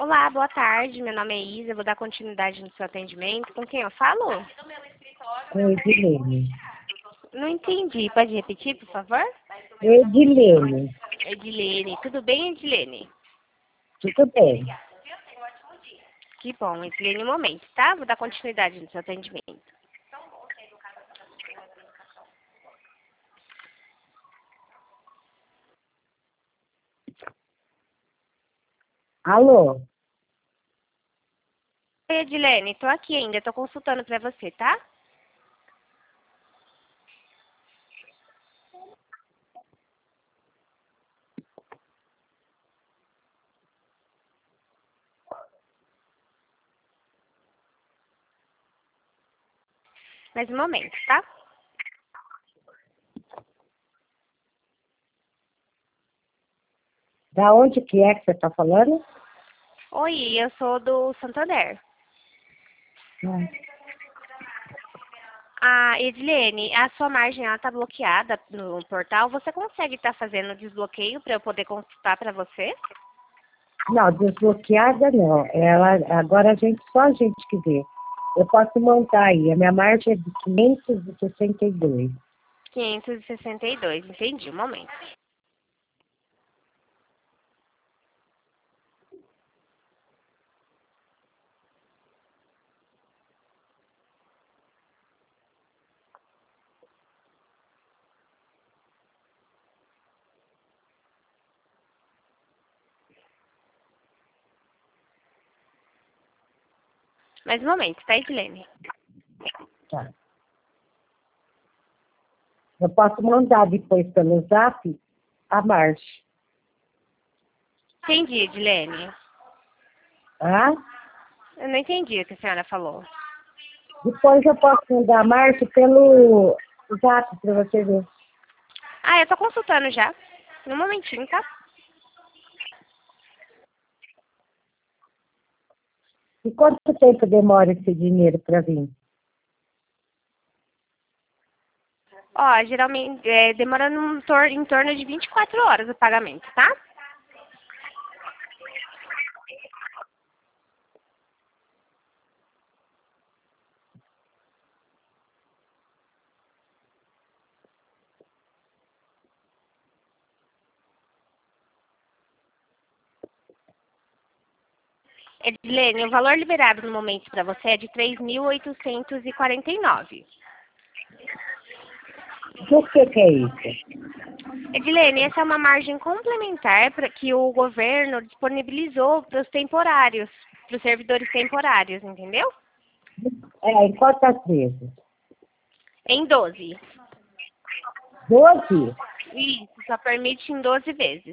Olá, boa tarde. Meu nome é Isa. Eu vou dar continuidade no seu atendimento. Com quem eu falo? Edilene. Não entendi. Pode repetir, por favor? Edilene. Edilene. Tudo bem, Edilene? Tudo bem. Que bom, Edilene, um momento, tá? Vou dar continuidade no seu atendimento. Alô? Oi, Edilene. Tô aqui ainda. Tô consultando pra você, tá? Mais um momento, tá? Da onde que é que você está falando? Oi, eu sou do Santander. Ah, Edilene, a sua margem ela tá bloqueada no portal. Você consegue estar fazendo o desbloqueio para eu poder consultar para você? Não, desbloqueada não. Agora só a gente que vê. Eu posso montar aí. A minha margem é de 562. 562, entendi, um momento. Mais um momento, tá, Edilene? Tá. Eu posso mandar depois pelo zap a margem. Entendi, Edilene. Tá? Eu não entendi o que a senhora falou. Depois eu posso mandar a margem pelo zap para você ver. Ah, eu tô consultando já. Um momentinho, tá? E quanto tempo demora esse dinheiro para vir? Ó, geralmente demora em torno de 24 horas o pagamento, tá? Edilene, o valor liberado no momento para você é de 3.849. O que é isso? Edilene, essa é uma margem complementar para que o governo disponibilizou para os temporários, para os servidores temporários, entendeu? Em quantas vezes? Em 12. 12? Isso, só permite em 12 vezes.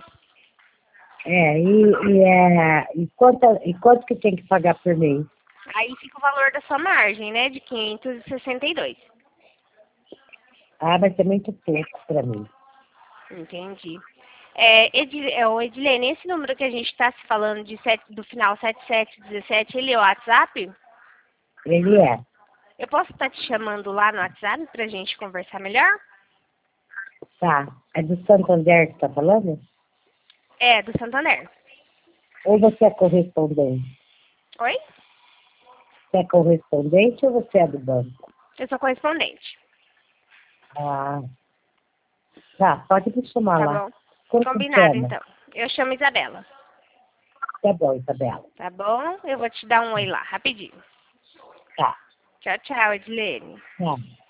E quanto que tem que pagar por mês? Aí fica o valor da sua margem, né, de 562. Ah, vai ser muito pouco para mim. Entendi. Ô, Edilene, esse número que a gente está se falando do final 7717, ele é o WhatsApp? Ele é. Eu posso estar te chamando lá no WhatsApp para a gente conversar melhor? Tá. É do Santander que está falando? É, do Santander. Ou você é correspondente? Oi? Você é correspondente ou você é do banco? Eu sou correspondente. Ah, tá. Pode me chamar Tá lá. bom? Como que Combinado, chama? então. Eu chamo Isabela. Tá bom, Isabela. Tá bom? Eu vou te dar um oi lá, rapidinho. Tá. Tchau, tchau, Edilene. Tá.